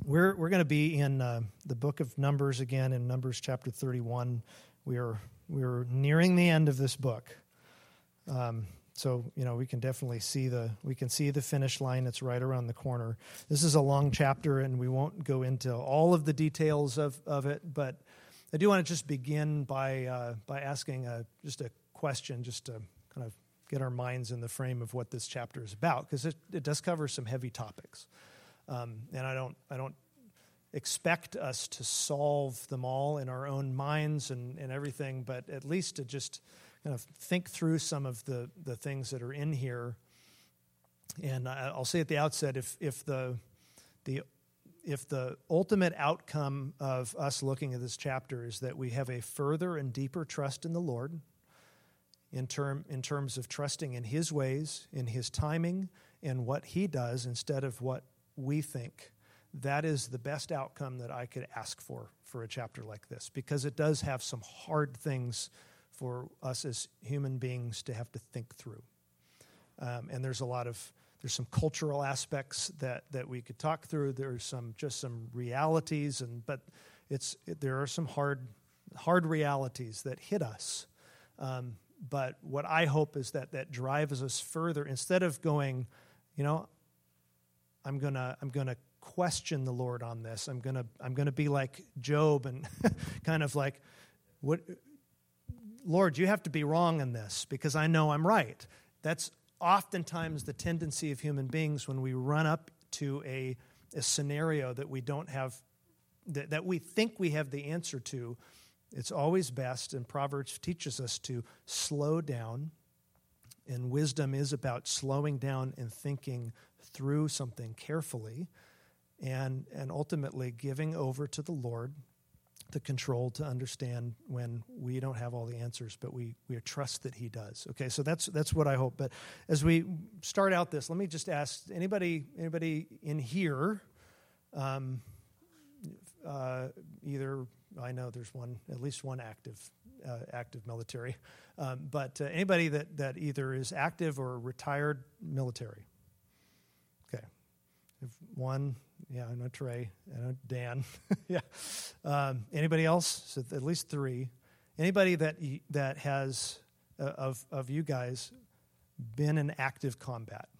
We're going to be in the book of Numbers again, in Numbers chapter 31. We're nearing the end of this book, so we can definitely see the finish line. It's right around the corner. This is a long chapter, and we won't go into all of the details of it. But I do want to just begin by asking just a question, just to kind of get our minds in the frame of what this chapter is about, because it does cover some heavy topics. And I don't expect us to solve them all in our own minds and everything, but at least to just kind of think through some of the things that are in here. And I'll say at the outset, if the ultimate outcome of us looking at this chapter is that we have a further and deeper trust in the Lord, in terms of trusting in His ways, in His timing, and what He does instead of what we think, that is the best outcome that I could ask for a chapter like this, because it does have some hard things for us as human beings to have to think through. And there's some cultural aspects that we could talk through. There's some realities, but there are some hard realities that hit us. But what I hope is that drives us further, instead of going, I'm gonna question the Lord on this. I'm gonna be like Job and kind of like, what, Lord, you have to be wrong in this because I know I'm right. That's oftentimes the tendency of human beings when we run up to a scenario that we don't have, that we think we have the answer to. It's always best, and Proverbs teaches us to slow down, and wisdom is about slowing down and thinking through something carefully, and ultimately giving over to the Lord the control to understand when we don't have all the answers, but we trust that He does. Okay, so that's what I hope. But as we start out this, let me just ask anybody in here, either, I know there's at least one active military, but anybody that either is active or retired military. Okay, if one, yeah, I know Trey, I know Dan, yeah. Anybody else? So at least three. Anybody that has of you guys been in active combat?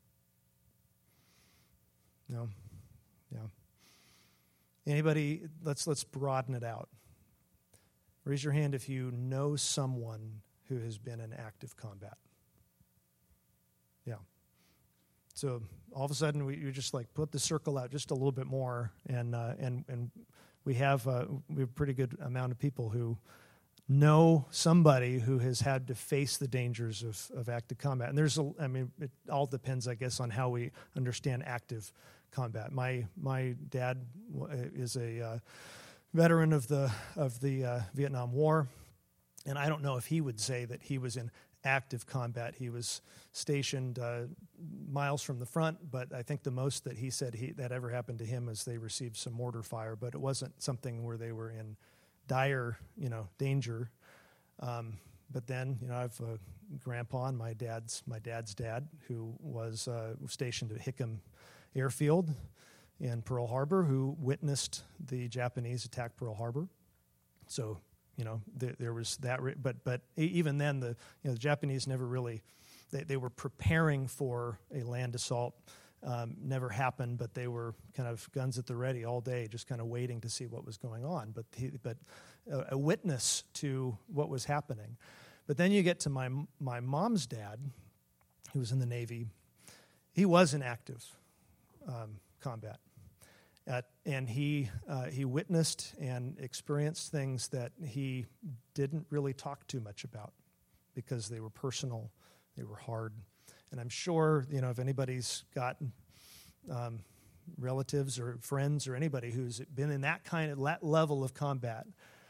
No, yeah. Anybody? Let's broaden it out. Raise your hand if you know someone who has been in active combat. Yeah. So all of a sudden, you just like put the circle out just a little bit more, and we have a pretty good amount of people who know somebody who has had to face the dangers of active combat. And it all depends, I guess, on how we understand active combat. My dad is a veteran of the Vietnam War, and I don't know if he would say that he was in active combat. He was stationed miles from the front, but I think the most that he said that ever happened to him is they received some mortar fire, but it wasn't something where they were in dire, danger. But then, I have a grandpa and my dad's dad who was stationed at Hickam Airfield in Pearl Harbor, who witnessed the Japanese attack Pearl Harbor. So, there was that, but even then, the Japanese never really, they were preparing for a land assault. Never happened, but they were kind of guns at the ready all day, just kind of waiting to see what was going on. But a witness to what was happening. But then you get to my mom's dad, who was in the Navy. He was in active combat. And he witnessed and experienced things that he didn't really talk too much about because they were personal, they were hard. And I'm sure, if anybody's got relatives or friends or anybody who's been in that level of combat,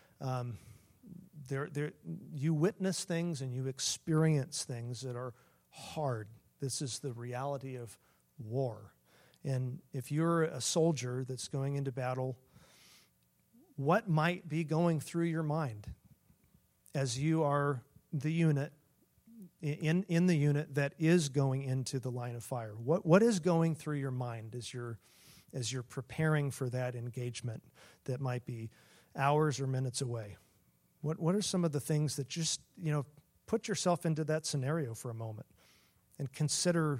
you witness things and you experience things that are hard. This is the reality of war. And if you're a soldier that's going into battle, what might be going through your mind as you are the unit, in the unit that is going into the line of fire? What is going through your mind as you're as you're preparing for that engagement that might be hours or minutes away? What are some of the things that just, put yourself into that scenario for a moment and consider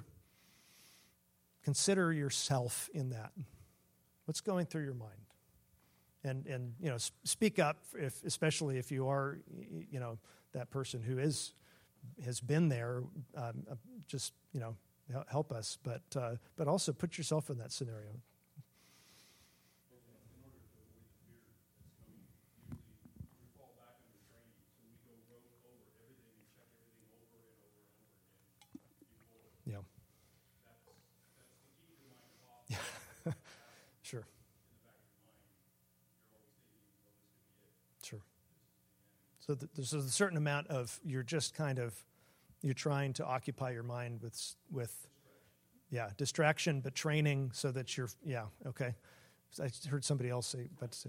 yourself in that. What's going through your mind? And speak up, especially if you are, that person who has been there. Just help us, but also put yourself in that scenario. Yeah. Sure. Sure. So there's a certain amount of you're trying to occupy your mind with distraction, but training so that okay. I heard somebody else say,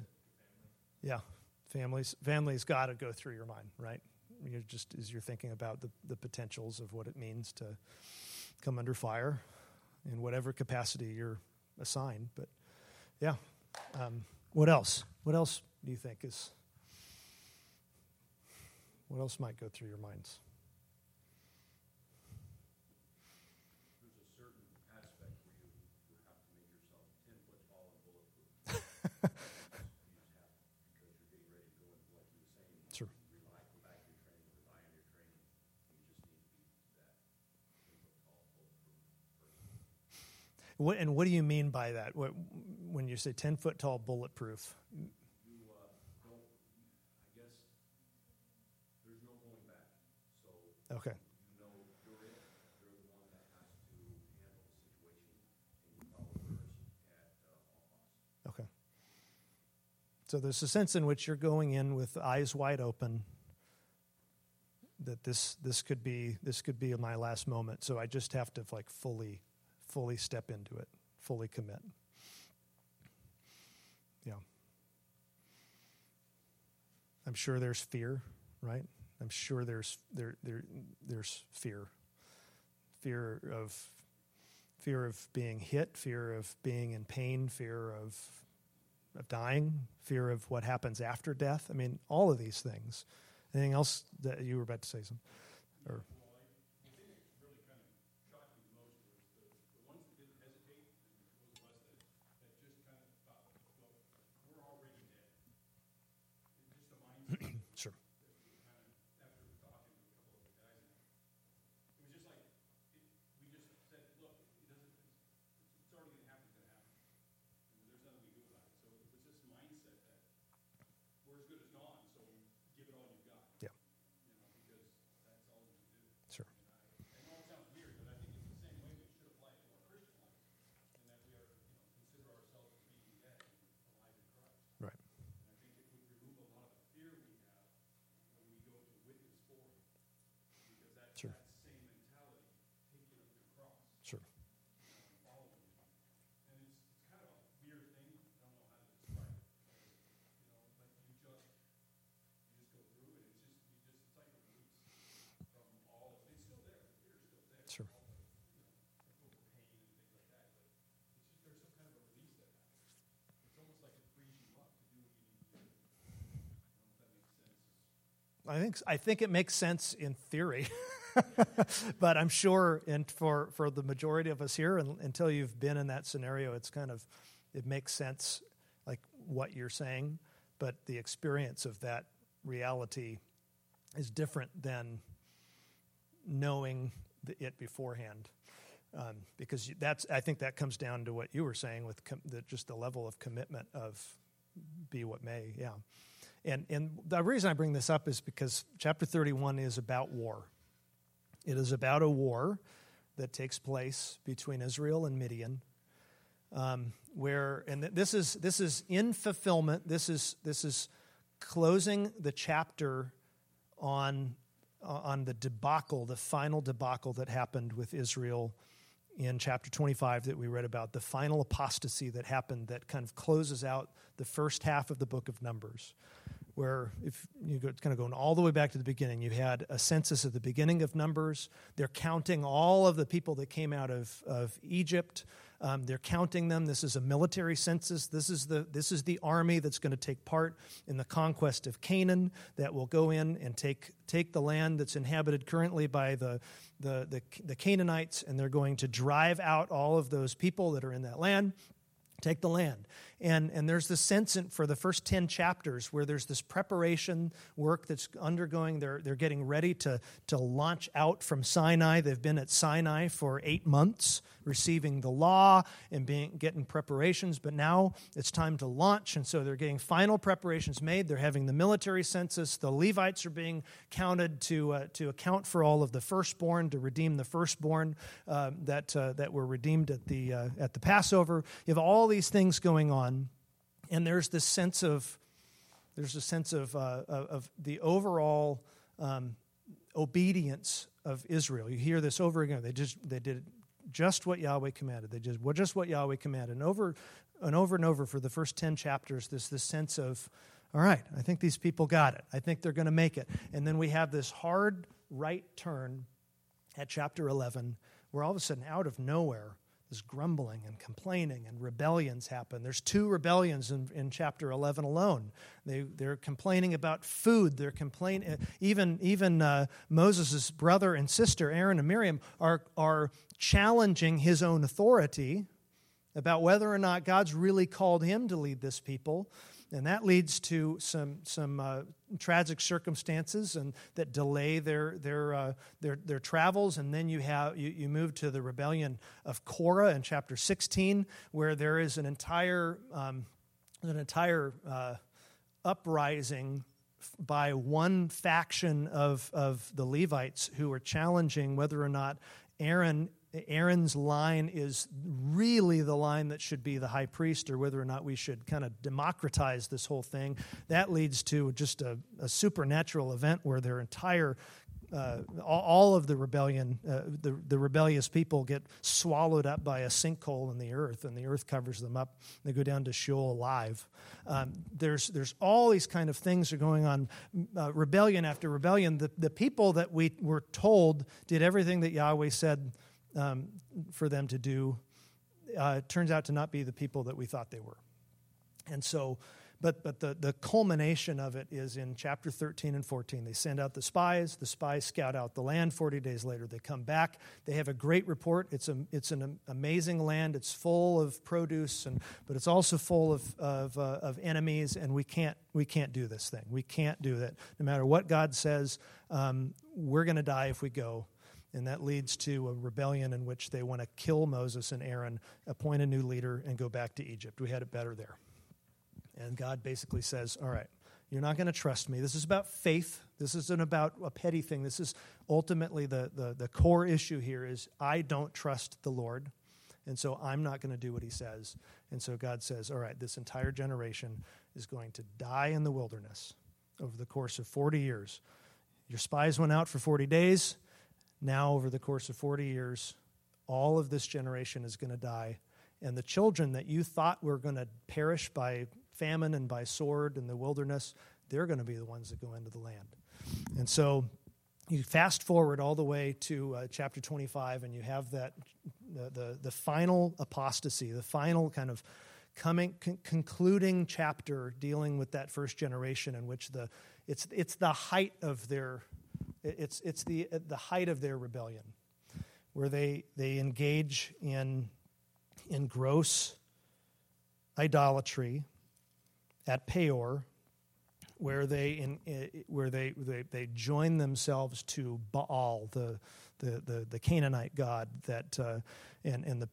family's got to go through your mind, right? As you're thinking about the potentials of what it means to come under fire in whatever capacity you're assigned. But what else? What else do you think what else might go through your minds? There's a certain aspect where you have to make yourself 10 foot tall and bulletproof. You just have to, because you're getting ready to go into, like you were saying, Sure. Go back to your training, rely on your training. You just need to be that 10 foot tall, bulletproof person. And what do you mean by that? When you say 10 foot tall, bulletproof? Okay. You're the one that has to handle the situation, and you follow orders at all costs. Okay. So there's a sense in which you're going in with eyes wide open that this could be my last moment. So I just have to fully step into it, fully commit. Yeah. I'm sure there's fear, right? I'm sure there's fear of being hit, fear of being in pain, fear of dying, fear of what happens after death. I mean, all of these things. Anything else that you were about to say? Something? Or The thing that really kind of shocked me the most was the ones that didn't hesitate, and those of us that just kind of thought, well, we're already dead. Just the mindset. Sure. Sure. I think it makes sense in theory, but I'm sure, and for the majority of us here, until you've been in that scenario, it makes sense, like what you're saying, but the experience of that reality is different than knowing it beforehand, because I think that comes down to what you were saying with just the level of commitment of be what may, yeah. And the reason I bring this up is because chapter 31 is about war. It is about a war that takes place between Israel and Midian, this is in fulfillment. This is closing the chapter on the debacle, the final debacle that happened with Israel in chapter 25 that we read about, the final apostasy that happened that kind of closes out the first half of the book of Numbers, where if you go kind of going all the way back to the beginning, you had a census at the beginning of Numbers. They're counting all of the people that came out of Egypt. They're counting them. This is a military census. This is the army that's going to take part in the conquest of Canaan, that will go in and take the land that's inhabited currently by the Canaanites, and they're going to drive out all of those people that are in that land. Take the land. And there's this sense for the first 10 chapters where there's this preparation work that's undergoing. They're getting ready to launch out from Sinai. They've been at Sinai for 8 months, receiving the law and getting preparations. But now it's time to launch, and so they're getting final preparations made. They're having the military census. The Levites are being counted to account for all of the firstborn, to redeem the firstborn that were redeemed at the Passover. You have all these things going on, and there's this sense of the overall obedience of Israel. You hear this over again. They did just what Yahweh commanded. They did just what Yahweh commanded, and over and over for the first 10 chapters. There's this sense of, all right, I think these people got it. I think they're going to make it. And then we have this hard right turn at chapter 11, where all of a sudden, out of nowhere, this grumbling and complaining and rebellions happen. There's 2 rebellions in chapter 11 alone. They're complaining about food. They're complaining. Even Moses' brother and sister, Aaron and Miriam, are challenging his own authority about whether or not God's really called him to lead this people. And that leads to some tragic circumstances and that delay their travels. And then you move to the rebellion of Korah in chapter 16, where there is an entire uprising by one faction of the Levites who are challenging whether or not Aaron's line is really the line that should be the high priest, or whether or not we should kind of democratize this whole thing. That leads to just a supernatural event where their entire, all of the rebellion, the rebellious people get swallowed up by a sinkhole in the earth, and the earth covers them up. They go down to Sheol alive. There's all these kind of things are going on, rebellion after rebellion. The people that we were told did everything that Yahweh said for them to do, turns out to not be the people that we thought they were. And so, but the culmination of it is in chapter 13 and 14. They send out the spies scout out the land. 40 days later, they come back. They have a great report. It's an amazing land. It's full of produce, but it's also full of enemies, and we can't do this thing. We can't do that. No matter what God says, we're going to die if we go. And that leads to a rebellion in which they want to kill Moses and Aaron, appoint a new leader, and go back to Egypt. We had it better there. And God basically says, all right, you're not going to trust me. This is about faith. This isn't about a petty thing. This is ultimately the core issue here is I don't trust the Lord, and so I'm not going to do what he says. And so God says, all right, this entire generation is going to die in the wilderness over the course of 40 years. Your spies went out for 40 days. Now, over the course of 40 years, all of this generation is going to die. And the children that you thought were going to perish by famine and by sword in the wilderness, they're going to be the ones that go into the land. And so you fast forward all the way to chapter 25, and you have that the final apostasy, the final kind of concluding chapter dealing with that first generation in which it's the height of their... It's the height of their rebellion, where they engage in gross idolatry at Peor, where they join themselves to Baal, the Canaanite god that and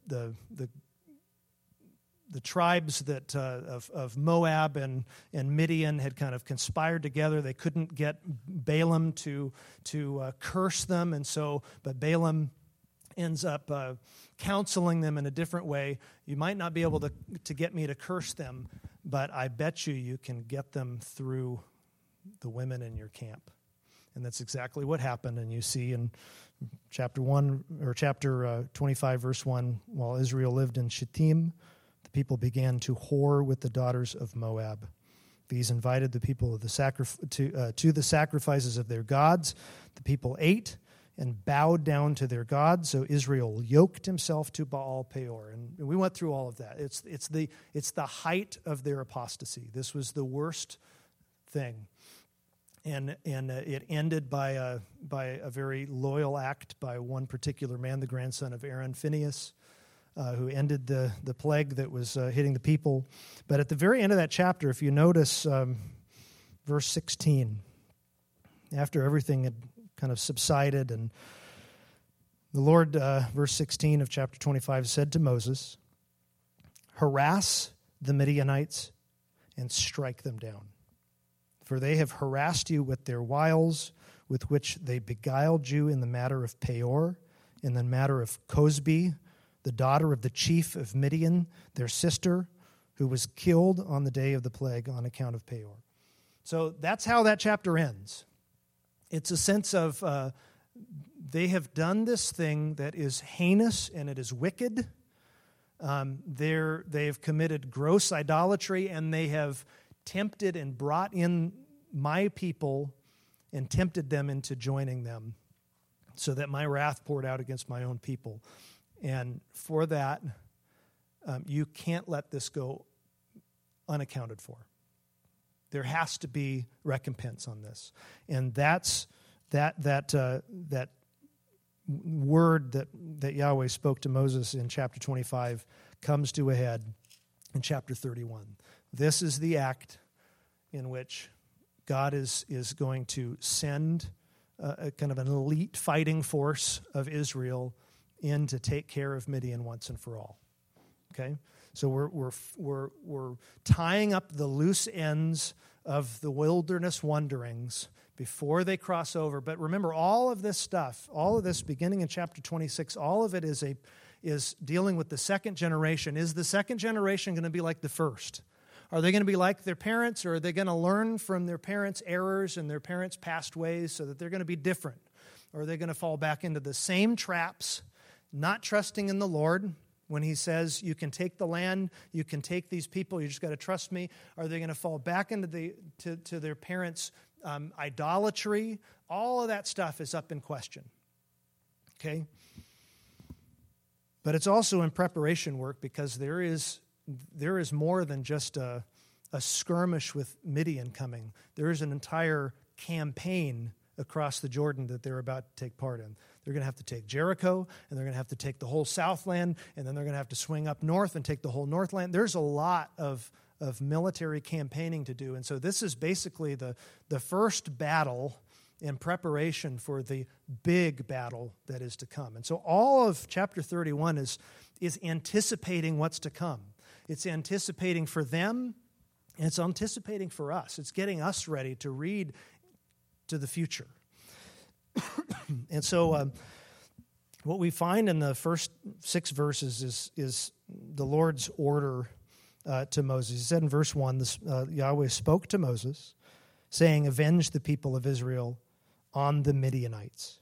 the tribes that of Moab and Midian had kind of conspired together. They couldn't get Balaam to curse them, but Balaam ends up counseling them in a different way. You might not be able to get me to curse them, but I bet you can get them through the women in your camp. And that's exactly what happened. And you see in chapter 25, verse 1, while Israel lived in Shittim, the people began to whore with the daughters of Moab. These invited the people of to the sacrifices of their gods. The people ate and bowed down to their God. So Israel yoked himself to Baal Peor. And we went through all of that. It's the height of their apostasy. This was the worst thing. And it ended by a very loyal act by one particular man, the grandson of Aaron, Phinehas, who ended the plague that was hitting the people. But at the very end of that chapter, if you notice verse 16, after everything had kind of subsided, and the Lord, verse 16 of chapter 25, said to Moses, "Harass the Midianites and strike them down. For they have harassed you with their wiles, with which they beguiled you in the matter of Peor, in the matter of Cosbi, the daughter of the chief of Midian, their sister, who was killed on the day of the plague on account of Peor." So that's how that chapter ends. It's a sense of they have done this thing that is heinous and it is wicked. They have committed gross idolatry, and they have tempted and brought in my people and tempted them into joining them, so that my wrath poured out against my own people. And for that, you can't let this go unaccounted for. There has to be recompense on this. And that's that word that Yahweh spoke to Moses in chapter 25 comes to a head in chapter 31. This is the act in which God is going to send a kind of an elite fighting force of Israel in to take care of Midian once and for all. Okay? So we're tying up the loose ends of the wilderness wanderings before they cross over. But remember, all of this stuff, all of this beginning in chapter 26, all of it is dealing with the second generation. Is the second generation going to be like the first? Are they going to be like their parents, or are they going to learn from their parents' errors and their parents' past ways so that they're going to be different? Or are they going to fall back into the same traps, not trusting in the Lord when he says, you can take the land, you can take these people, you just got to trust me? Are they going to fall back into to their parents' idolatry? All of that stuff is up in question. Okay? But it's also in preparation work, because there is more than just a skirmish with Midian coming. There is an entire campaign across the Jordan that they're about to take part in. They're going to have to take Jericho, and they're going to have to take the whole Southland, and then they're going to have to swing up north and take the whole Northland. There's a lot of military campaigning to do. And so this is basically the first battle in preparation for the big battle that is to come. And so all of chapter 31 is anticipating what's to come. It's anticipating for them, and it's anticipating for us. It's getting us ready to read to the future. And so what we find in the first 6 verses is the Lord's order to Moses. He said in verse 1, Yahweh spoke to Moses, saying, "Avenge the people of Israel on the Midianites."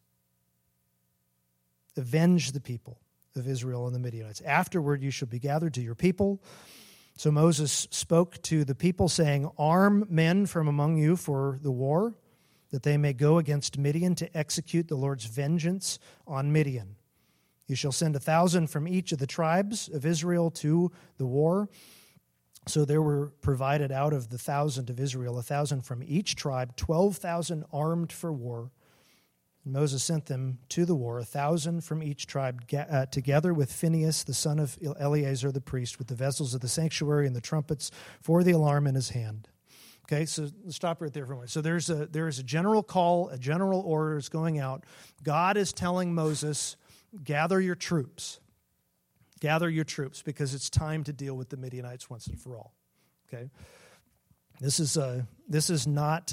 Avenge the people of Israel on the Midianites. "Afterward you shall be gathered to your people." So Moses spoke to the people, saying, "Arm men from among you for the war, that they may go against Midian to execute the Lord's vengeance on Midian. You shall send 1,000 from each of the tribes of Israel to the war." So there were provided out of the 1,000 of Israel, 1,000 from each tribe, 12,000 armed for war. And Moses sent them to the war, 1,000 from each tribe, together with Phinehas, the son of Eleazar the priest, with the vessels of the sanctuary and the trumpets for the alarm in his hand. Okay, so let's stop right there for a moment. So there is a general call, a general order is going out. God is telling Moses, gather your troops. Gather your troops, because it's time to deal with the Midianites once and for all. Okay, this is not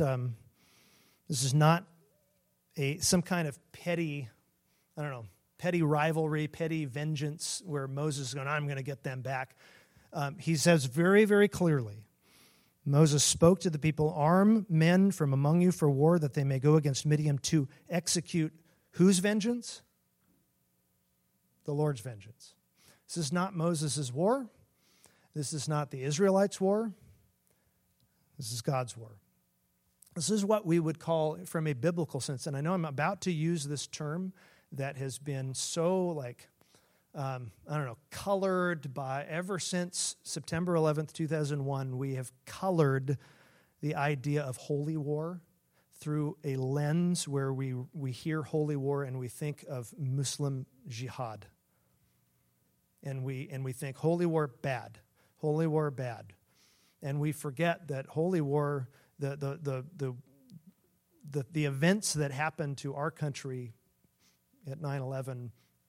some kind of petty rivalry, petty vengeance where Moses is going, I'm going to get them back. He says very, very clearly, Moses spoke to the people, "Arm men from among you for war, that they may go against Midian to execute" whose vengeance? The Lord's vengeance. This is not Moses' war. This is not the Israelites' war. This is God's war. This is what we would call, from a biblical sense, and I know I'm about to use this term that has been so colored by, ever since September 11th, 2001, we have colored the idea of holy war through a lens where we hear holy war and we think of Muslim jihad. And we think holy war bad. And we forget that holy war, the events that happened to our country at 9/11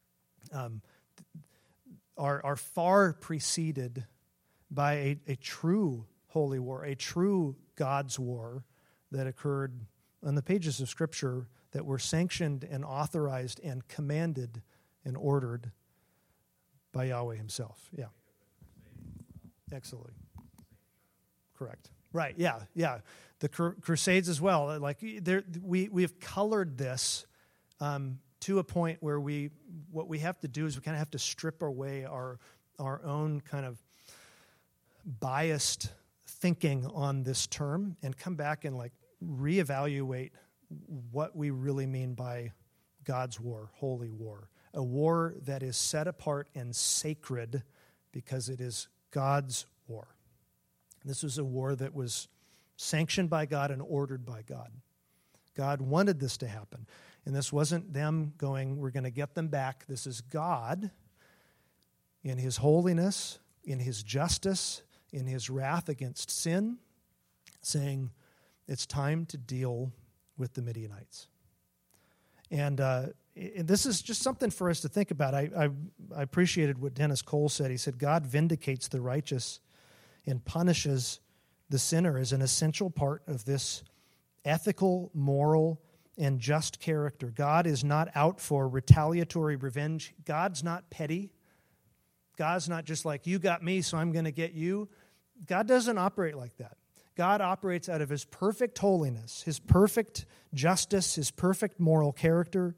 are far preceded by a true holy war, a true God's war that occurred on the pages of Scripture that were sanctioned and authorized and commanded and ordered by Yahweh himself. Yeah. Absolutely. Correct. Right, yeah. The Crusades as well. Like we've colored this to a point where what we have to do is we kind of have to strip away our own kind of biased thinking on this term and come back and like reevaluate what we really mean by God's war, holy war, a war that is set apart and sacred because it is God's war. This was a war that was sanctioned by God and ordered by God. God wanted this to happen. And this wasn't them going, we're going to get them back. This is God in his holiness, in his justice, in his wrath against sin, saying it's time to deal with the Midianites. And this is just something for us to think about. I appreciated what Dennis Cole said. He said, God vindicates the righteous and punishes the sinner as an essential part of this ethical, moral, and just character. God is not out for retaliatory revenge. God's not petty. God's not just like, you got me, so I'm going to get you. God doesn't operate like that. God operates out of his perfect holiness, his perfect justice, his perfect moral character.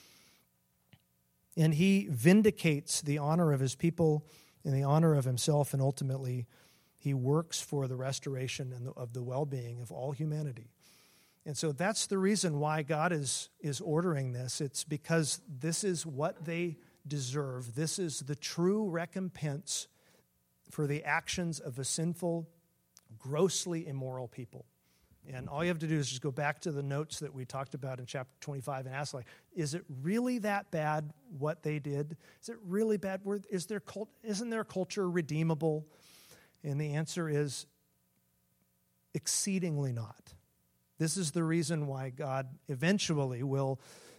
And he vindicates the honor of his people and the honor of himself, and ultimately he works for the restoration and of the well-being of all humanity. And so that's the reason why God is ordering this. It's because this is what they deserve. This is the true recompense for the actions of a sinful, grossly immoral people. And all you have to do is just go back to the notes that we talked about in chapter 25 and ask, like, is it really that bad what they did? Is it really bad? Isn't their culture redeemable? And the answer is exceedingly not. This is the reason why God eventually will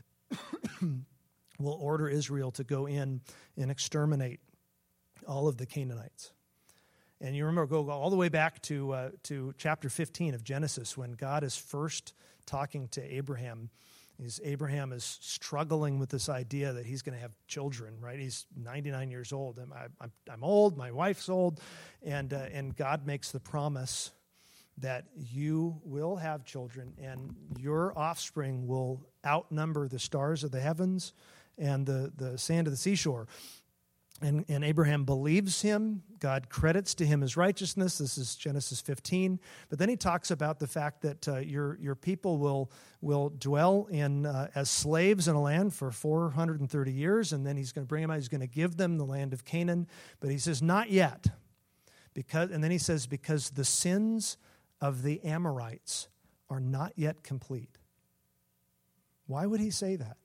order Israel to go in and exterminate all of the Canaanites. And you remember, go all the way back to chapter 15 of Genesis when God is first talking to Abraham. Abraham is struggling with this idea that he's going to have children, right? He's 99 years old. I'm old, my wife's old, and God makes the promise that you will have children and your offspring will outnumber the stars of the heavens and the sand of the seashore. And Abraham believes him. God credits to him his righteousness. This is Genesis 15. But then he talks about the fact that your people will dwell in as slaves in a land for 430 years, and then he's going to bring them out. He's going to give them the land of Canaan. But he says, not yet. And then he says, because the sins of the Amorites are not yet complete. Why would he say that?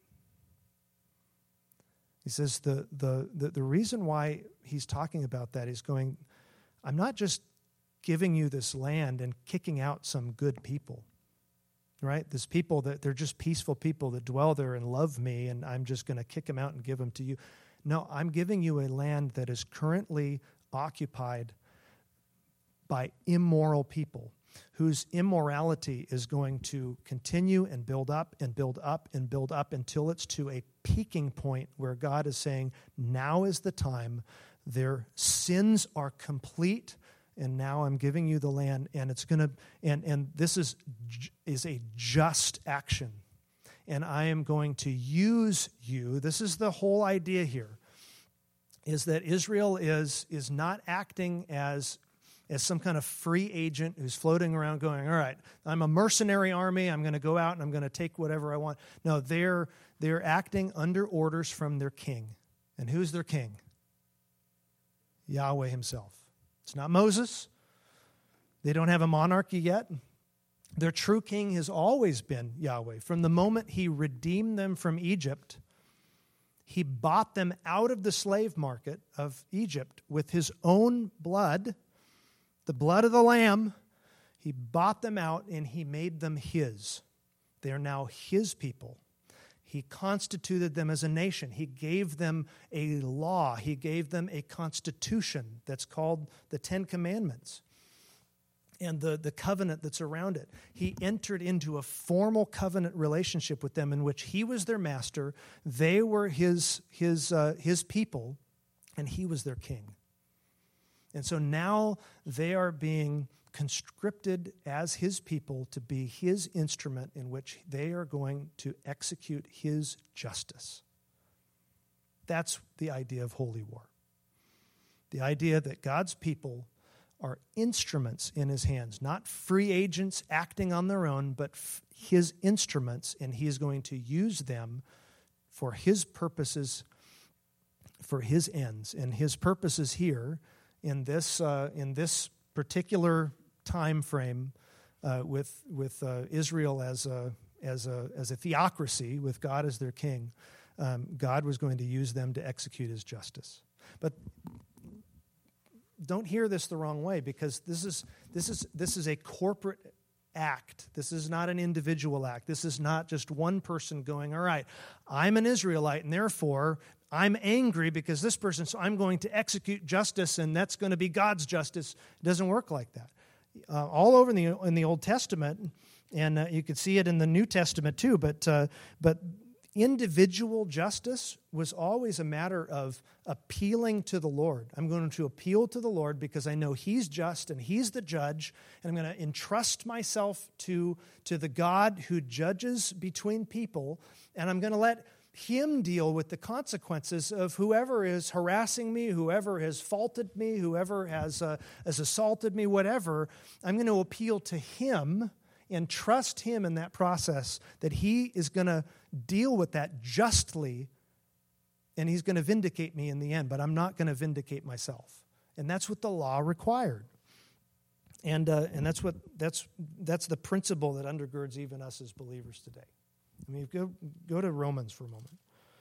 He says the reason why he's talking about that is going, I'm not just giving you this land and kicking out some good people, right? This people that they're just peaceful people that dwell there and love me, and I'm just going to kick them out and give them to you. No, I'm giving you a land that is currently occupied by immoral people whose immorality is going to continue and build up and build up and build up until it's to a peaking point where God is saying, now is the time. Their sins are complete, and now I'm giving you the land, and it's going to, and this is a just action. And I am going to use you. This is the whole idea here, is that Israel is not acting as as some kind of free agent who's floating around going, all right, I'm a mercenary army, I'm going to go out and I'm going to take whatever I want. No, they're acting under orders from their king. And who's their king? Yahweh himself. It's not Moses. They don't have a monarchy yet. Their true king has always been Yahweh. From the moment he redeemed them from Egypt, he bought them out of the slave market of Egypt with his own blood, the blood of the Lamb. He bought them out and he made them his. They are now his people. He constituted them as a nation. He gave them a law. He gave them a constitution that's called the Ten Commandments and the covenant that's around it. He entered into a formal covenant relationship with them in which he was their master, they were his people, and he was their king. And so now they are being conscripted as his people to be his instrument in which they are going to execute his justice. That's the idea of holy war. The idea that God's people are instruments in his hands, not free agents acting on their own, but his instruments, and he is going to use them for his purposes, for his ends. And his purposes here in this particular time frame with Israel as a theocracy, with God as their king, God was going to use them to execute his justice. But don't hear this the wrong way, because this is a corporate act. This is not an individual act. This is not just one person going, all right, I'm an Israelite, and therefore I'm angry because this person, so I'm going to execute justice, and that's going to be God's justice. It doesn't work like that. All over in the Old Testament, and you can see it in the New Testament too, but individual justice was always a matter of appealing to the Lord. I'm going to appeal to the Lord because I know he's just and he's the judge, and I'm going to entrust myself to the God who judges between people, and I'm going to let him deal with the consequences of whoever is harassing me, whoever has faulted me, whoever has assaulted me, whatever. I'm going to appeal to him and trust him in that process, that he is going to deal with that justly, and he's going to vindicate me in the end, but I'm not going to vindicate myself. And that's what the law required. And that's the principle that undergirds even us as believers today. I mean, go to Romans for a moment.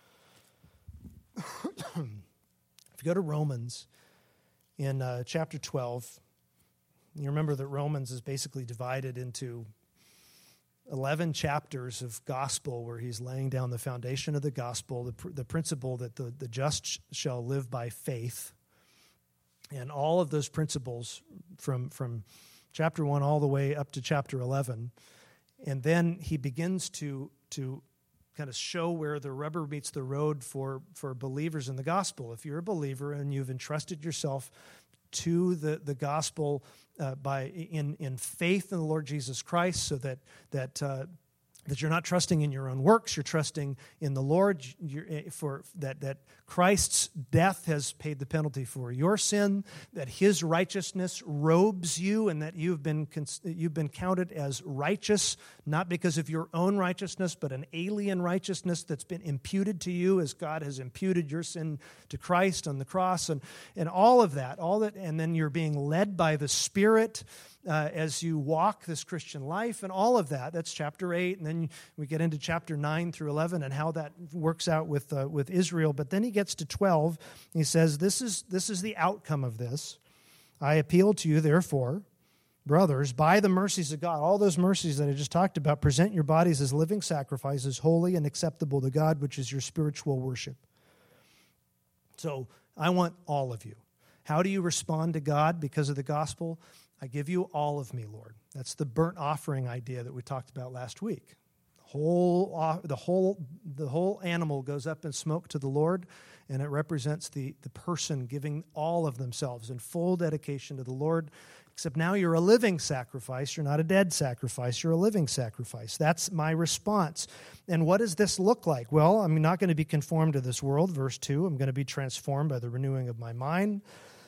If you go to Romans in chapter 12, you remember that Romans is basically divided into 11 chapters of gospel where he's laying down the foundation of the gospel, the principle that the just shall live by faith. And all of those principles from chapter 1 all the way up to chapter 11. And then he begins to kind of show where the rubber meets the road for believers in the gospel. If you're a believer and you've entrusted yourself to the gospel in faith in the Lord Jesus Christ, so that you're not trusting in your own works, you're trusting in the Lord, for that Christ's death has paid the penalty for your sin, that his righteousness robes you, and that you've been counted as righteous, not because of your own righteousness, but an alien righteousness that's been imputed to you as God has imputed your sin to Christ on the cross, and all of that, and then you're being led by the Spirit as you walk this Christian life, and all of that. That's chapter 8, and then we get into chapter 9 through 11 and how that works out with Israel. But then he gets to 12. He says, "This is the outcome of this. I appeal to you, therefore, brothers, by the mercies of God," all those mercies that I just talked about, "present your bodies as living sacrifices, holy and acceptable to God, which is your spiritual worship." So I want all of you. How do you respond to God because of the gospel? I give you all of me, Lord. That's the burnt offering idea that we talked about last week. The whole animal goes up in smoke to the Lord, and it represents the person giving all of themselves in full dedication to the Lord. Except now you're a living sacrifice. You're not a dead sacrifice. You're a living sacrifice. That's my response. And what does this look like? Well, I'm not going to be conformed to this world, verse 2. I'm going to be transformed by the renewing of my mind.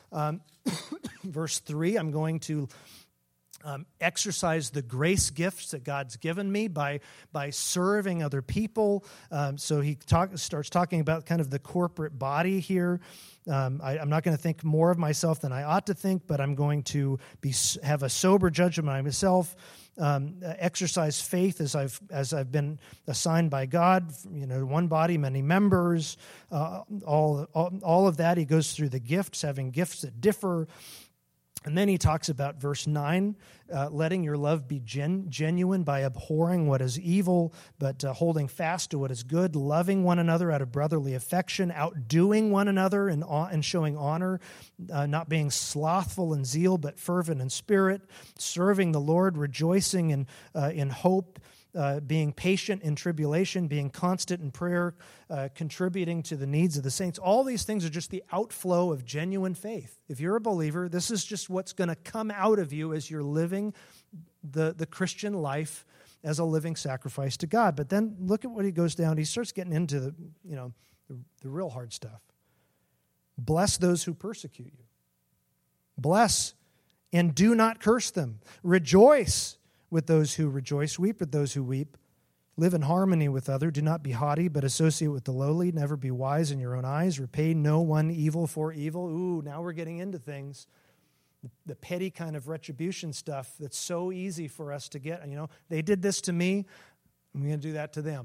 Verse 3, I'm going to exercise the grace gifts that God's given me by serving other people. So he starts talking about kind of the corporate body here. I'm not going to think more of myself than I ought to think, but I'm going to have a sober judgment of myself. Exercise faith as I've been assigned by God. One body, many members. All of that. He goes through the gifts, having gifts that differ. And then he talks about verse 9, letting your love be genuine by abhorring what is evil, but holding fast to what is good, loving one another out of brotherly affection, outdoing one another and showing honor, not being slothful in zeal, but fervent in spirit, serving the Lord, rejoicing in hope, being patient in tribulation, being constant in prayer, contributing to the needs of the saints. All these things are just the outflow of genuine faith. If you're a believer, this is just what's going to come out of you as you're living the Christian life as a living sacrifice to God. But then look at what he goes down. He starts getting into the real hard stuff. Bless those who persecute you. Bless and do not curse them. Rejoice with those who rejoice, weep with those who weep. Live in harmony with others. Do not be haughty, but associate with the lowly. Never be wise in your own eyes. Repay no one evil for evil. Ooh, now we're getting into things. The petty kind of retribution stuff that's so easy for us to get. They did this to me, I'm going to do that to them.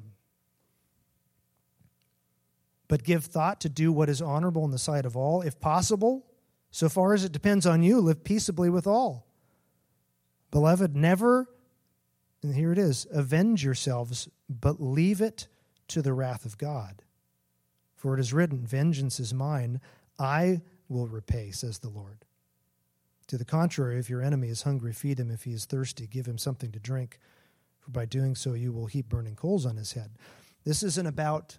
But give thought to do what is honorable in the sight of all. If possible, so far as it depends on you, live peaceably with all. Beloved, never, and here it is, avenge yourselves, but leave it to the wrath of God. For it is written, vengeance is mine, I will repay, says the Lord. To the contrary, if your enemy is hungry, feed him. If he is thirsty, give him something to drink. For by doing so, you will heap burning coals on his head. This isn't about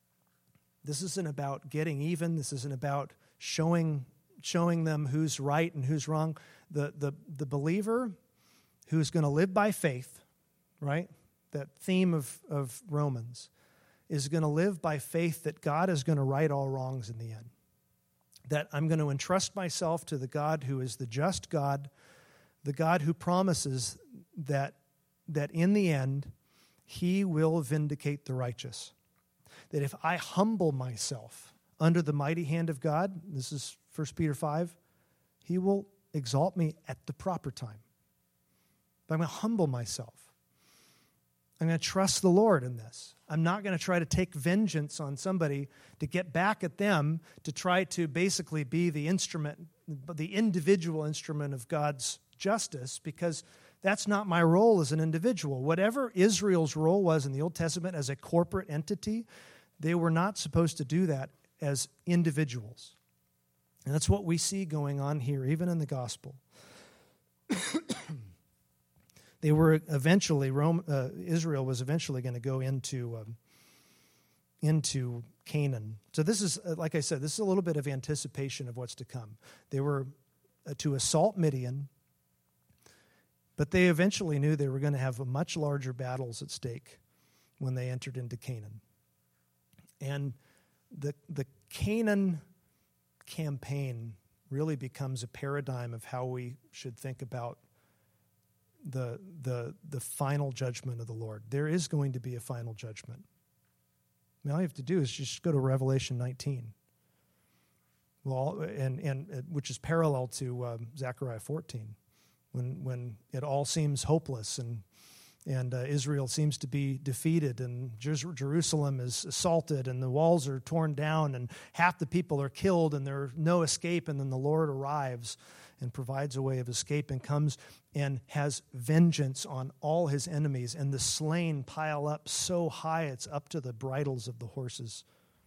getting even. This isn't about showing them who's right and who's wrong. The believer who's going to live by faith, right? That theme of Romans is going to live by faith that God is going to right all wrongs in the end. That I'm going to entrust myself to the God who is the just God, the God who promises that in the end, he will vindicate the righteous. That if I humble myself under the mighty hand of God, this is 1 Peter 5, he will exalt me at the proper time. But I'm going to humble myself. I'm going to trust the Lord in this. I'm not going to try to take vengeance on somebody to get back at them, to try to basically be the instrument, the individual instrument of God's justice, because that's not my role as an individual. Whatever Israel's role was in the Old Testament as a corporate entity, they were not supposed to do that as individuals. And that's what we see going on here, even in the gospel. They were eventually, Israel was eventually going to go into Canaan. So this is, like I said, this is a little bit of anticipation of what's to come. They were to assault Midian, but they eventually knew they were going to have much larger battles at stake when they entered into Canaan. And the Canaan campaign really becomes a paradigm of how we should think about the final judgment of the Lord. There is going to be a final judgment. I mean, all you have to do is just go to Revelation 19. Well, and which is parallel to Zechariah 14, when it all seems hopeless and Israel seems to be defeated, and Jerusalem is assaulted, and the walls are torn down, and half the people are killed, and there's no escape, and then the Lord arrives and provides a way of escape and comes and has vengeance on all his enemies, and the slain pile up so high it's up to the bridles of the horses.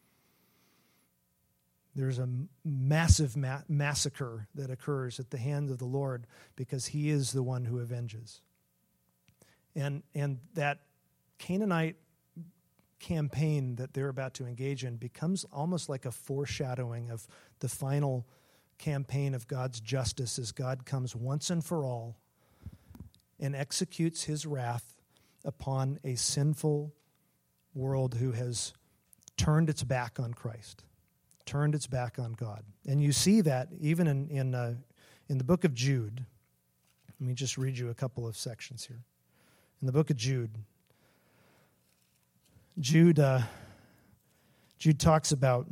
There's a massive massacre that occurs at the hands of the Lord because he is the one who avenges. And that Canaanite campaign that they're about to engage in becomes almost like a foreshadowing of the final campaign of God's justice as God comes once and for all and executes his wrath upon a sinful world who has turned its back on Christ, turned its back on God. And you see that even in the book of Jude. Let me just read you a couple of sections here. In the book of Jude, Jude talks about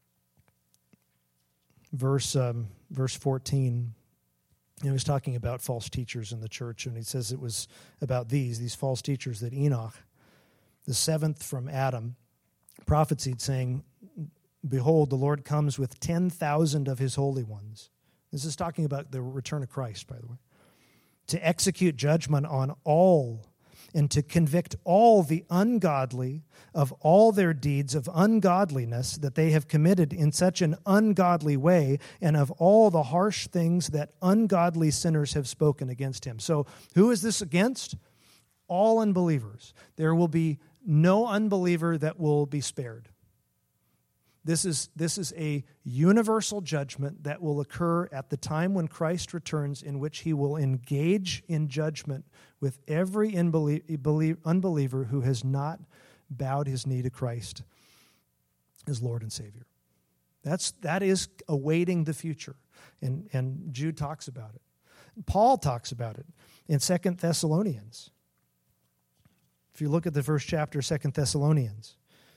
verse 14. He was talking about false teachers in the church, and he says it was about these false teachers that Enoch, the seventh from Adam, prophesied, saying, "Behold, the Lord comes with 10,000 of his holy ones." This is talking about the return of Christ, by the way. "To execute judgment on all, and to convict all the ungodly of all their deeds of ungodliness that they have committed in such an ungodly way, and of all the harsh things that ungodly sinners have spoken against him." So who is this against? All unbelievers. There will be no unbeliever that will be spared. This is a universal judgment that will occur at the time when Christ returns, in which he will engage in judgment with every unbeliever who has not bowed his knee to Christ as Lord and Savior. That is awaiting the future, and Jude talks about it. Paul talks about it in 2 Thessalonians. If you look at the first chapter, 2 Thessalonians,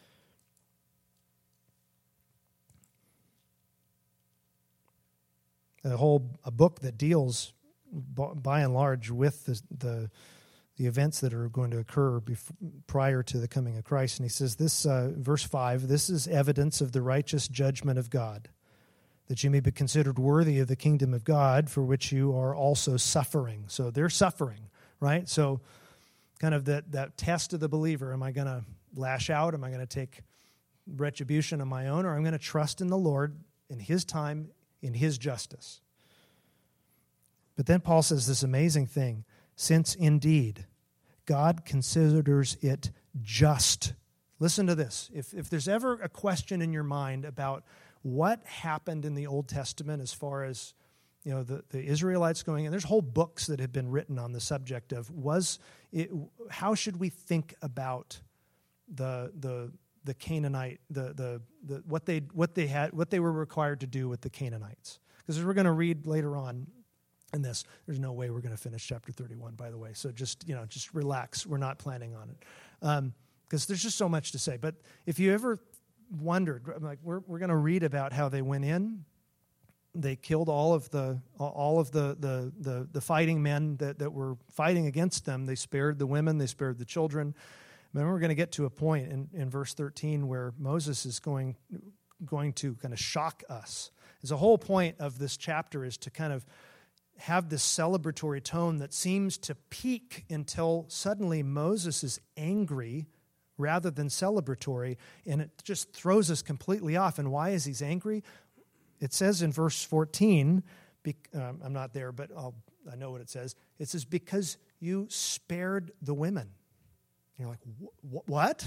a book that deals, by and large, with the events that are going to occur prior to the coming of Christ. And he says this, verse 5, "This is evidence of the righteous judgment of God, that you may be considered worthy of the kingdom of God, for which you are also suffering." So they're suffering, right? So kind of that test of the believer. Am I going to lash out? Am I going to take retribution on my own? Or I'm going to trust in the Lord, in his time, in his justice? But then Paul says this amazing thing: "Since indeed God considers it just." Listen to this. If there's ever a question in your mind about what happened in the Old Testament as far as the Israelites going, and there's whole books that have been written on the subject of how should we think about the Canaanite, what they were required to do with the Canaanites. Because as we're going to read later on in this, there's no way we're going to finish chapter 31, by the way. So just relax. We're not planning on it. Because there's just so much to say. But if you ever wondered, like we're going to read about how they went in, they killed all of the fighting men that were fighting against them. They spared the women, they spared the children. Then we're going to get to a point in verse 13 where Moses is going to kind of shock us. The whole point of this chapter is to kind of have this celebratory tone that seems to peak until suddenly Moses is angry rather than celebratory, and it just throws us completely off. And why is he angry? It says in verse 14, I'm not there, but I know what it says. It says, "Because you spared the women." You're like, what?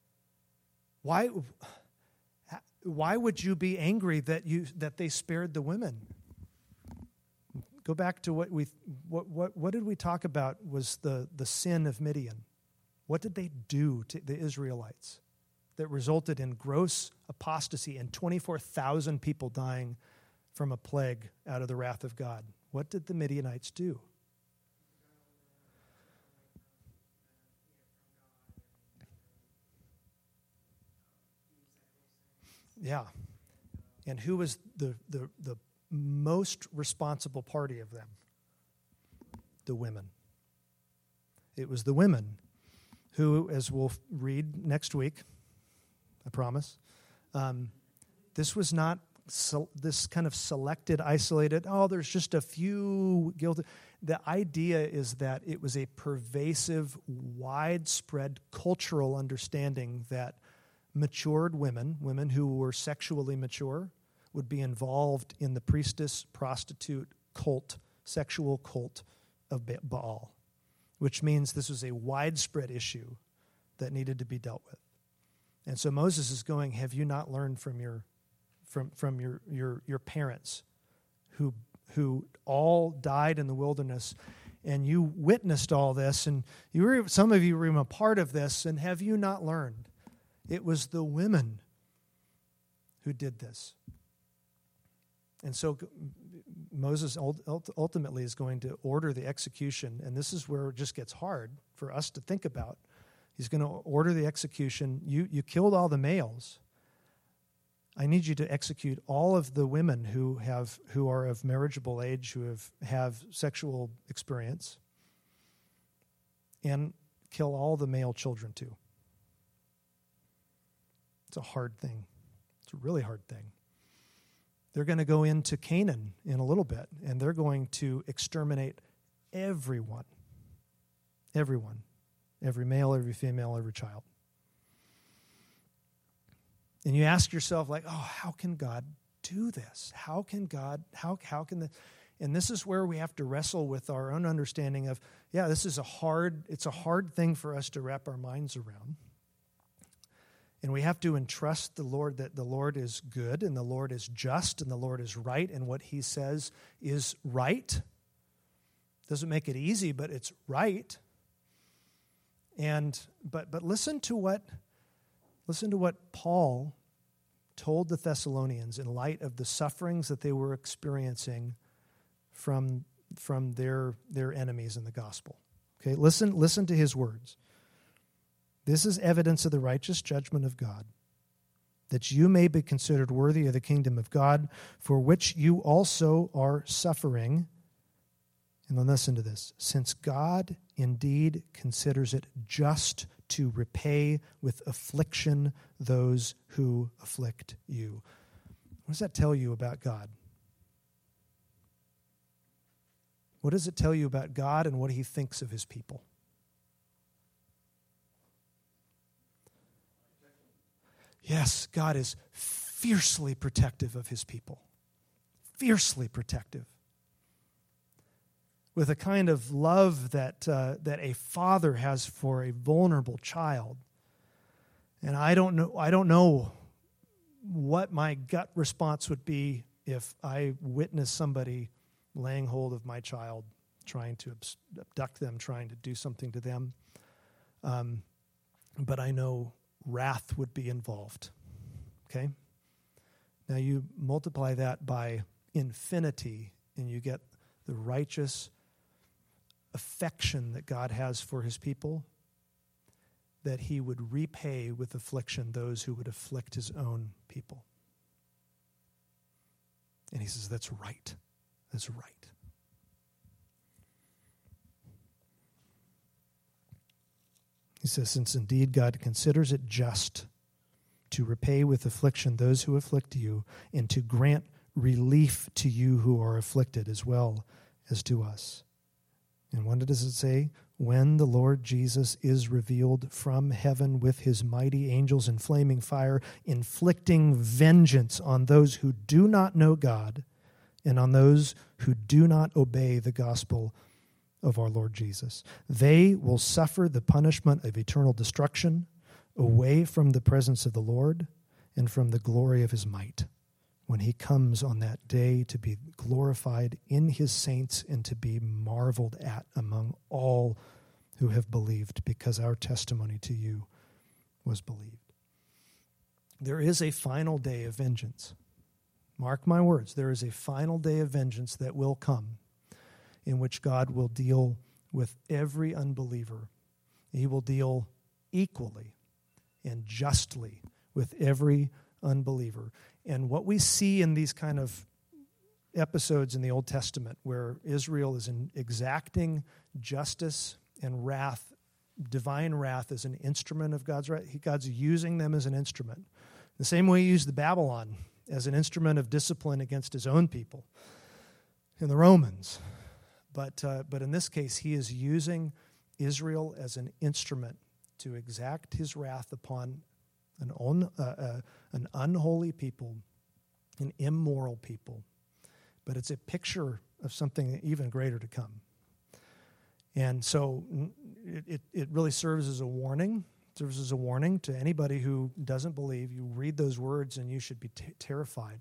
Why would you be angry that they spared the women? Go back to what did we talk about was the sin of Midian. What did they do to the Israelites that resulted in gross apostasy and 24,000 people dying from a plague out of the wrath of God? What did the Midianites do? Yeah. And who was the most responsible party of them? The women. It was the women who, as we'll read next week, I promise, this was not this kind of selected, isolated, there's just a few guilty. The idea is that it was a pervasive, widespread cultural understanding that matured women who were sexually mature, would be involved in the priestess, prostitute cult, sexual cult of Baal, which means this was a widespread issue that needed to be dealt with. And so Moses is going, have you not learned from your parents who all died in the wilderness, and you witnessed all this, and some of you were even a part of this, and have you not learned? It was the women who did this. And so Moses ultimately is going to order the execution, and this is where it just gets hard for us to think about. He's going to order the execution. You killed all the males. I need you to execute all of the women who are of marriageable age, who have sexual experience, and kill all the male children too. It's a hard thing. It's a really hard thing. They're going to go into Canaan in a little bit, and they're going to exterminate everyone. Everyone. Every male, every female, every child. And you ask yourself, like, oh, how can God do this? How can and this is where we have to wrestle with our own understanding of, it's a hard thing for us to wrap our minds around. And we have to entrust the Lord that the Lord is good and the Lord is just and the Lord is right and what he says is right. Doesn't make it easy, but it's right. And but listen to what Paul told the Thessalonians in light of the sufferings that they were experiencing from their enemies in the gospel. Okay, listen to his words. This is evidence of the righteous judgment of God, that you may be considered worthy of the kingdom of God, for which you also are suffering. And then listen to this. Since God indeed considers it just to repay with affliction those who afflict you. What does that tell you about God? What does it tell you about God and what he thinks of his people? Yes, God is fiercely protective of his people. Fiercely protective. With a kind of love that a father has for a vulnerable child. And I don't know what my gut response would be if I witnessed somebody laying hold of my child, trying to abduct them, trying to do something to them. But I know wrath would be involved. Okay? Now you multiply that by infinity, and you get the righteous affection that God has for his people, that he would repay with affliction those who would afflict his own people. And he says, that's right. That's right. He says, since indeed God considers it just to repay with affliction those who afflict you, and to grant relief to you who are afflicted as well as to us. And what does it say? When the Lord Jesus is revealed from heaven with his mighty angels in flaming fire, inflicting vengeance on those who do not know God and on those who do not obey the gospel of our Lord Jesus. They will suffer the punishment of eternal destruction away from the presence of the Lord and from the glory of his might, when he comes on that day to be glorified in his saints and to be marveled at among all who have believed, because our testimony to you was believed. There is a final day of vengeance. Mark my words, there is a final day of vengeance that will come, in which God will deal with every unbeliever. He will deal equally and justly with every unbeliever. And what we see in these kind of episodes in the Old Testament, where Israel is exacting justice and wrath, divine wrath, as an instrument of God's wrath, God's using them as an instrument. The same way he used the Babylon as an instrument of discipline against his own people and the Romans. But in this case, he is using Israel as an instrument to exact his wrath upon an unholy people, an immoral people. But it's a picture of something even greater to come. And so it really serves as a warning. It serves as a warning to anybody who doesn't believe. You read those words and you should be terrified.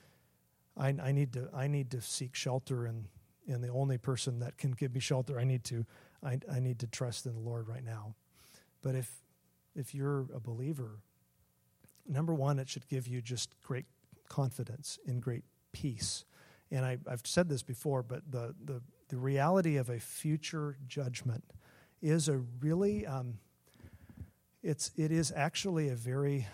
I need to seek shelter, and the only person that can give me shelter, I need to trust in the Lord right now. But if you're a believer, number one, it should give you just great confidence, in great peace. And I've said this before, but the reality of a future judgment is a really, it is actually a very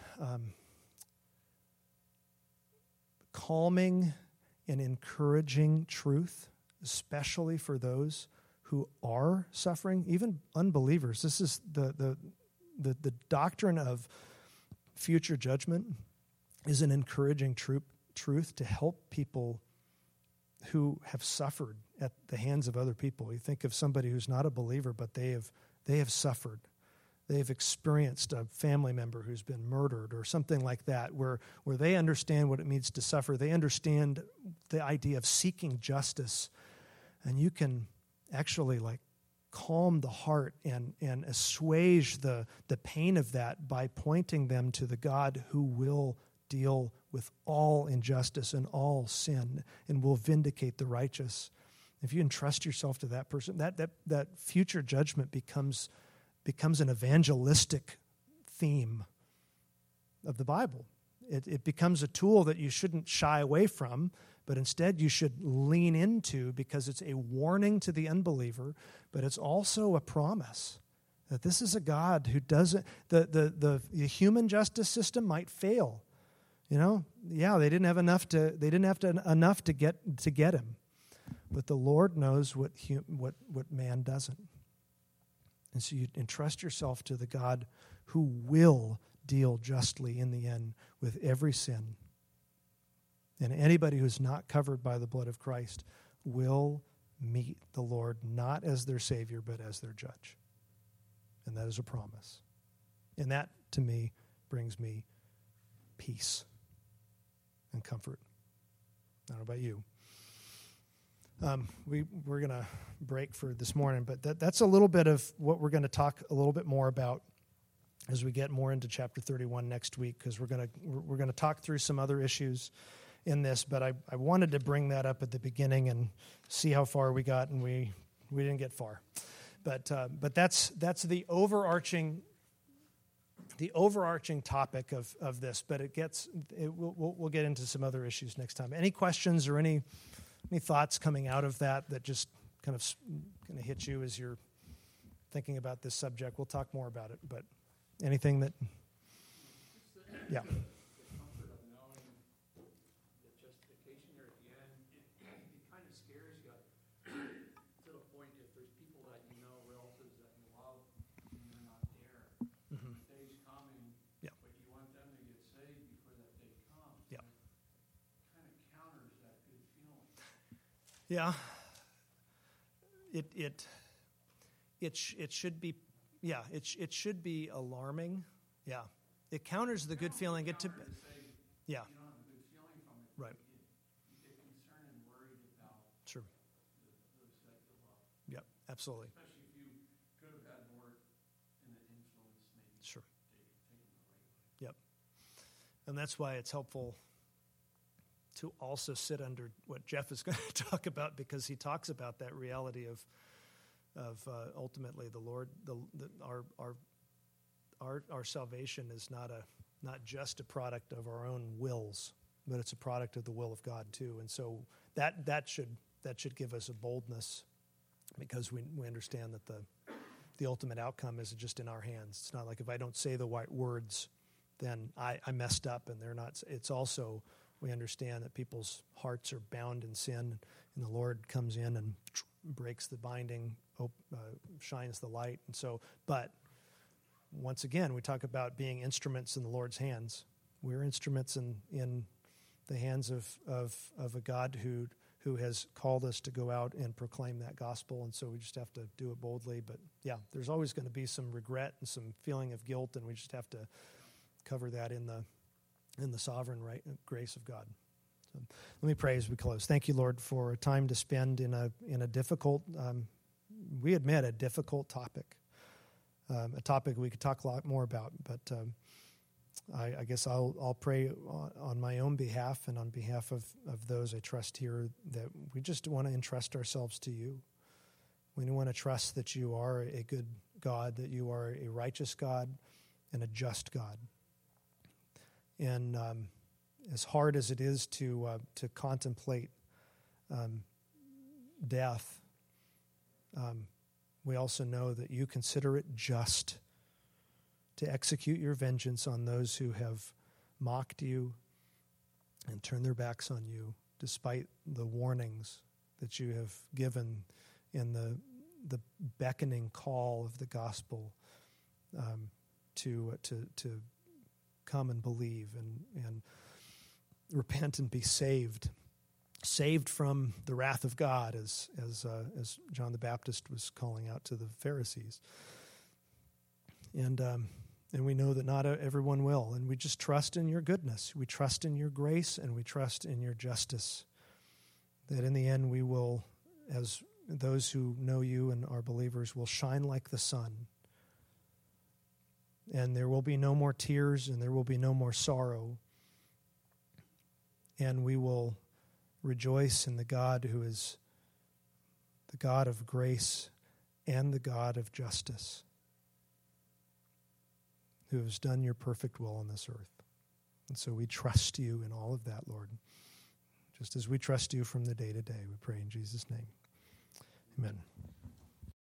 calming and encouraging truth, especially for those who are suffering, even unbelievers. This is the doctrine of future judgment is an encouraging truth to help people who have suffered at the hands of other people. You think of somebody who's not a believer, but they have suffered. They've experienced a family member who's been murdered or something like that, where they understand what it means to suffer. They understand the idea of seeking justice. And you can actually calm the heart and assuage the pain of that by pointing them to the God who will deal with all injustice and all sin and will vindicate the righteous. If you entrust yourself to that person, that future judgment becomes an evangelistic theme of the Bible. It becomes a tool that you shouldn't shy away from, but instead you should lean into, because it's a warning to the unbeliever, but it's also a promise that this is a God who doesn't, the human justice system might fail. They didn't have enough to get him, but the Lord knows what man doesn't. And so you entrust yourself to the God who will deal justly in the end with every sin. And anybody who's not covered by the blood of Christ will meet the Lord not as their Savior, but as their judge. And that is a promise. And that, to me, brings me peace and comfort. I don't know about you. We're going to break for this morning, but that's a little bit of what we're going to talk a little bit more about as we get more into chapter 31 next week, because we're going to talk through some other issues in this. But I wanted to bring that up at the beginning and see how far we got, and we didn't get far. But that's the overarching topic of this. But we'll get into some other issues next time. Any questions or any thoughts coming out of that just kind of hit you as you're thinking about this subject? We'll talk more about it, but anything that, yeah. The comfort of knowing the justification there at the end, it kind of scares you to the point if there's people that you know, relatives that you love, and they're not there. Mm-hmm. The day's coming, Yeah. but you want them to get saved before that day comes. Yeah. It kind of counters that good feeling. Yeah, it should be, yeah, it should be alarming. Yeah, it counters the good feeling. Yeah, you don't have a good feeling from it. Right. You get concerned and worried about Sure. those that you love. Yep, absolutely. Especially if you could have had more in the influence, maybe. Sure. Taking the right way. Yep, and that's why it's helpful to also sit under what Jeff is going to talk about, because he talks about that reality of ultimately the Lord, our salvation is not just a product of our own wills, but it's a product of the will of God too. And so that should give us a boldness, because we understand that the ultimate outcome isn't just in our hands. It's not like if I don't say the right words, then I messed up, and they're not. It's also, we understand that people's hearts are bound in sin, and the Lord comes in and breaks the binding, shines the light. And so, but once again, we talk about being instruments in the Lord's hands. We're instruments in the hands of a God who has called us to go out and proclaim that gospel, and so we just have to do it boldly. But yeah, there's always going to be some regret and some feeling of guilt, and we just have to cover that in the sovereign grace of God. So let me pray as we close. Thank you, Lord, for a time to spend in a difficult, we admit, a difficult topic, a topic we could talk a lot more about. But I guess I'll pray on my own behalf and on behalf of those I trust here, that we just want to entrust ourselves to you. We want to trust that you are a good God, that you are a righteous God and a just God. And as hard as it is to contemplate death, we also know that you consider it just to execute your vengeance on those who have mocked you and turned their backs on you, despite the warnings that you have given in the beckoning call of the gospel to come and believe and repent and be saved from the wrath of God, as John the Baptist was calling out to the Pharisees. And we know that not everyone will, and we just trust in your goodness. We trust in your grace, and we trust in your justice, that in the end we will, as those who know you and are believers, will shine like the sun. And there will be no more tears, and there will be no more sorrow. And we will rejoice in the God who is the God of grace and the God of justice, who has done your perfect will on this earth. And so we trust you in all of that, Lord, just as we trust you from the day to day. We pray in Jesus' name. Amen.